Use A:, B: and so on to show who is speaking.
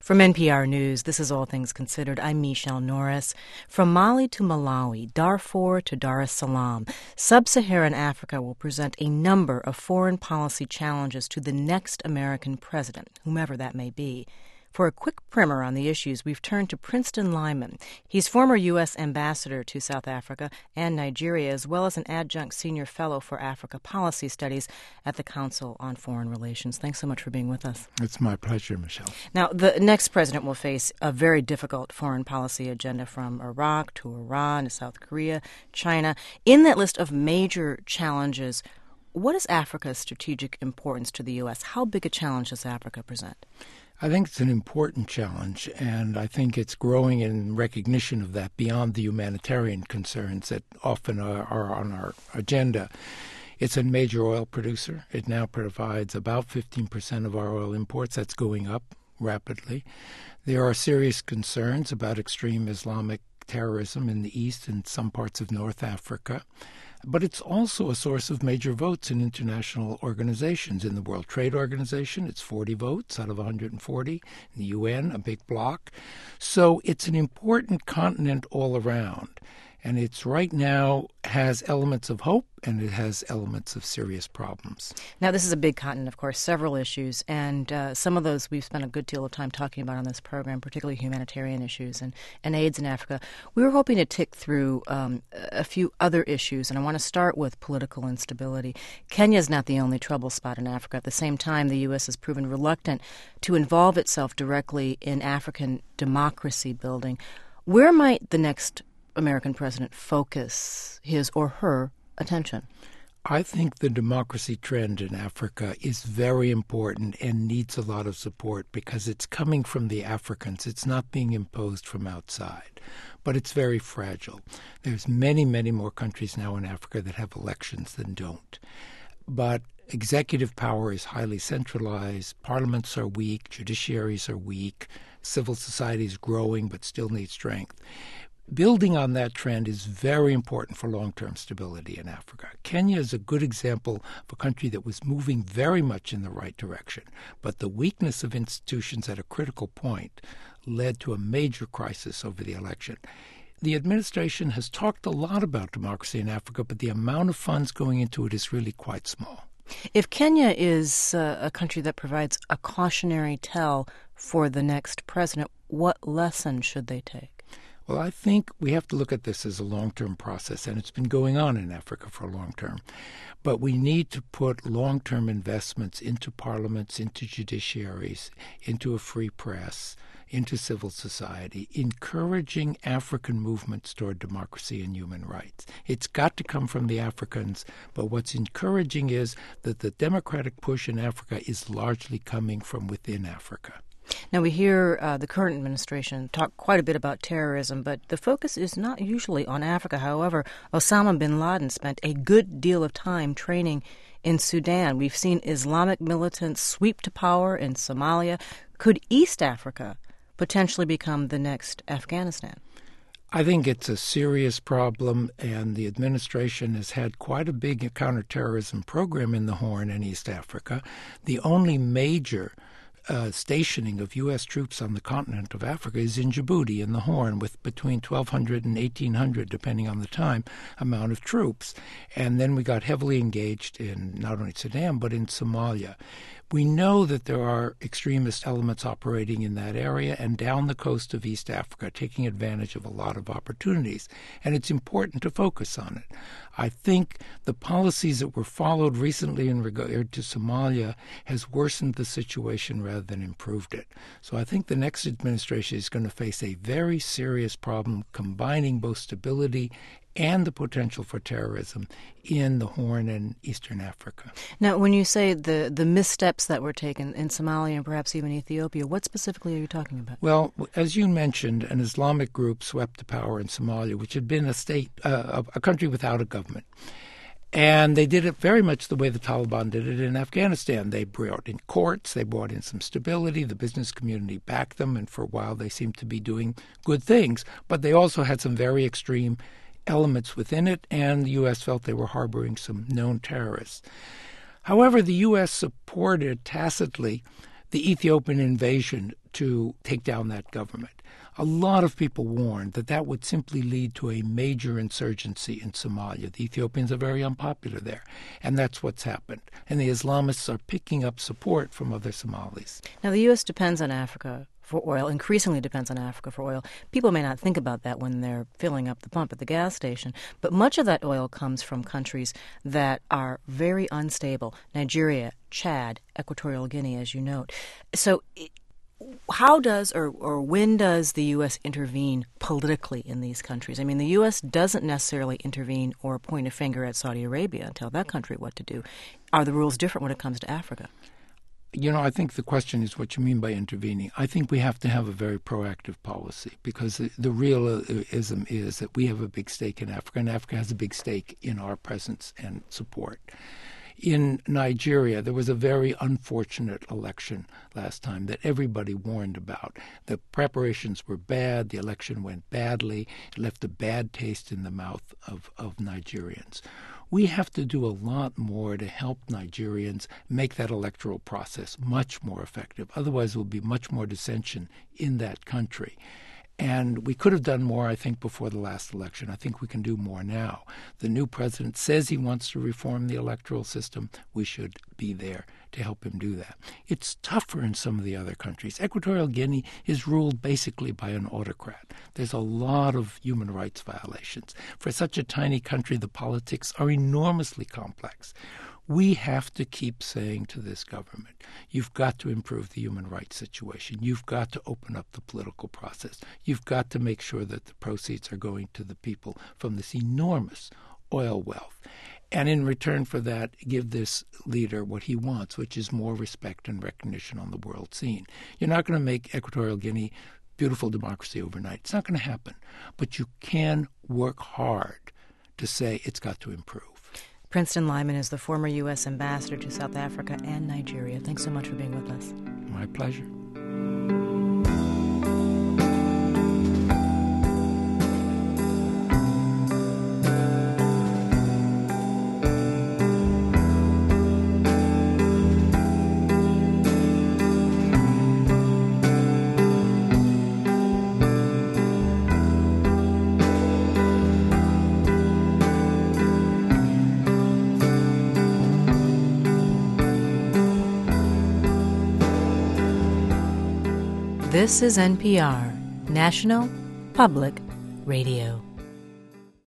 A: From NPR News, this is All Things Considered. I'm Michelle Norris. From Mali to Malawi, Darfur to Dar es Salaam, sub-Saharan Africa will present a number of foreign policy challenges to the next American president, whomever that may be. For a quick primer on the issues, we've turned to Princeton Lyman. He's former U.S. ambassador to South Africa and Nigeria, as well as an adjunct senior fellow for Africa Policy Studies at the Council on Foreign Relations. Thanks so much for being with us.
B: It's my pleasure, Michelle.
A: Now, the next president will face a very difficult foreign policy agenda, from Iraq to Iran to South Korea, China. In that list of major challenges, what is Africa's strategic importance to the U.S.? How big a challenge does Africa present?
B: I think it's an important challenge, and I think it's growing in recognition of that beyond the humanitarian concerns that often are on our agenda. It's a major oil producer. It now provides about 15% of our oil imports. That's going up rapidly. There are serious concerns about extreme Islamic terrorism in the east and some parts of North Africa. But it's also a source of major votes in international organizations. In the World Trade Organization, it's 40 votes out of 140. In the UN, a big bloc. So it's an important continent all around. And it's right now has elements of hope, and it has elements of serious problems.
A: Now, this is a big continent, of course, several issues, and some of those we've spent a good deal of time talking about on this program, particularly humanitarian issues and AIDS in Africa. We were hoping to tick through a few other issues, and I want to start with political instability. Kenya is not the only trouble spot in Africa. At the same time, the U.S. has proven reluctant to involve itself directly in African democracy building. Where might the next American president focus his or her attention?
B: I think the democracy trend in Africa is very important and needs a lot of support because it's coming from the Africans. It's not being imposed from outside, but it's very fragile. There's many, many more countries now in Africa that have elections than don't. But executive power is highly centralized. Parliaments are weak. Judiciaries are weak. Civil society is growing but still needs strength. Building on that trend is very important for long-term stability in Africa. Kenya is a good example of a country that was moving very much in the right direction, but the weakness of institutions at a critical point led to a major crisis over the election. The administration has talked a lot about democracy in Africa, but the amount of funds going into it is really quite small.
A: If Kenya is a country that provides a cautionary tale for the next president, what lesson should they take?
B: Well, I think we have to look at this as a long-term process, and it's been going on in Africa for a long term. But we need to put long-term investments into parliaments, into judiciaries, into a free press, into civil society, encouraging African movements toward democracy and human rights. It's got to come from the Africans, but what's encouraging is that the democratic push in Africa is largely coming from within Africa.
A: Now, we hear the current administration talk quite a bit about terrorism, but the focus is not usually on Africa. However, Osama bin Laden spent a good deal of time training in Sudan. We've seen Islamic militants sweep to power in Somalia. Could East Africa potentially become the next Afghanistan?
B: I think it's a serious problem, and the administration has had quite a big counterterrorism program in the Horn and East Africa. The only major stationing of U.S. troops on the continent of Africa is in Djibouti, in the Horn, with between 1,200 and 1,800, depending on the time, amount of troops. And then we got heavily engaged in not only Sudan, but in Somalia. We know that there are extremist elements operating in that area and down the coast of East Africa, taking advantage of a lot of opportunities. And it's important to focus on it. I think the policies that were followed recently in regard to Somalia has worsened the situation rather than improved it. So I think the next administration is going to face a very serious problem combining both stability and the potential for terrorism in the Horn and Eastern Africa.
A: Now, when you say the missteps that were taken in Somalia and perhaps even Ethiopia, what specifically are you talking about?
B: Well, as you mentioned, an Islamic group swept to power in Somalia, which had been a country without a government. And they did it very much the way the Taliban did it in Afghanistan. They brought in courts, they brought in some stability, the business community backed them, and for a while they seemed to be doing good things. But they also had some very extreme elements within it, and the U.S. felt they were harboring some known terrorists. However, the U.S. supported tacitly the Ethiopian invasion to take down that government. A lot of people warned that that would simply lead to a major insurgency in Somalia. The Ethiopians are very unpopular there, and that's what's happened. And the Islamists are picking up support from other Somalis.
A: Now, the U.S. depends on Africa for oil, increasingly depends on Africa for oil. People may not think about that when they're filling up the pump at the gas station, but much of that oil comes from countries that are very unstable. Nigeria, Chad, Equatorial Guinea, as you note. So how does or when does the U.S. intervene politically in these countries? I mean, the U.S. doesn't necessarily intervene or point a finger at Saudi Arabia and tell that country what to do. Are the rules different when it comes to Africa?
B: I think the question is what you mean by intervening. I think we have to have a very proactive policy because the realism is that we have a big stake in Africa, and Africa has a big stake in our presence and support. In Nigeria, there was a very unfortunate election last time that everybody warned about. The preparations were bad. The election went badly. It left a bad taste in the mouth of Nigerians. We have to do a lot more to help Nigerians make that electoral process much more effective. Otherwise, there will be much more dissension in that country. And we could have done more, I think, before the last election. I think we can do more now. The new president says he wants to reform the electoral system. We should be there to help him do that. It's tougher in some of the other countries. Equatorial Guinea is ruled basically by an autocrat. There's a lot of human rights violations. For such a tiny country, the politics are enormously complex. We have to keep saying to this government, you've got to improve the human rights situation. You've got to open up the political process. You've got to make sure that the proceeds are going to the people from this enormous oil wealth. And in return for that, give this leader what he wants, which is more respect and recognition on the world scene. You're not going to make Equatorial Guinea beautiful democracy overnight. It's not going to happen. But you can work hard to say it's got to improve.
A: Princeton Lyman is the former U.S. ambassador to South Africa and Nigeria. Thanks so much for being with us.
B: My pleasure.
A: This is NPR, National Public Radio.